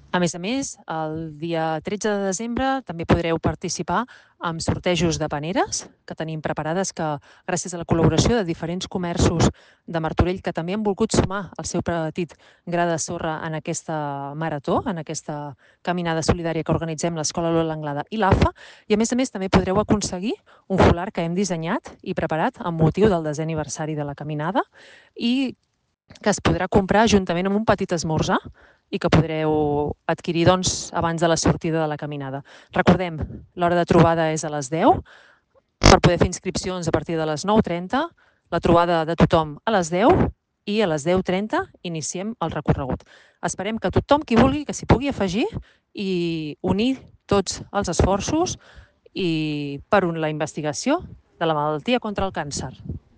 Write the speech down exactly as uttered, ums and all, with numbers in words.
A més a més, el dia tretze de desembre també podreu participar en sortejos de paneres que tenim preparades, que gràcies a la col·laboració de diferents comerços de Martorell que també han volgut sumar el seu petit gra de sorra en aquesta marató, en aquesta caminada solidària que organitzem l'Escola Lola Anglada i l'A F A, i a més a més també podreu aconseguir un folar que hem dissenyat i preparat amb motiu del desè aniversari de la caminada i que es podrà comprar juntament amb un petit esmorzar i que podreu adquirir doncs, abans de la sortida de la caminada. Recordem, l'hora de trobada és a les deu, per poder fer inscripcions a partir de les nou trenta, la trobada de tothom a les deu i a les deu trenta iniciem el recorregut. Esperem que tothom qui vulgui que s'hi pugui afegir i unir tots els esforços i per la investigació de la malaltia contra el càncer.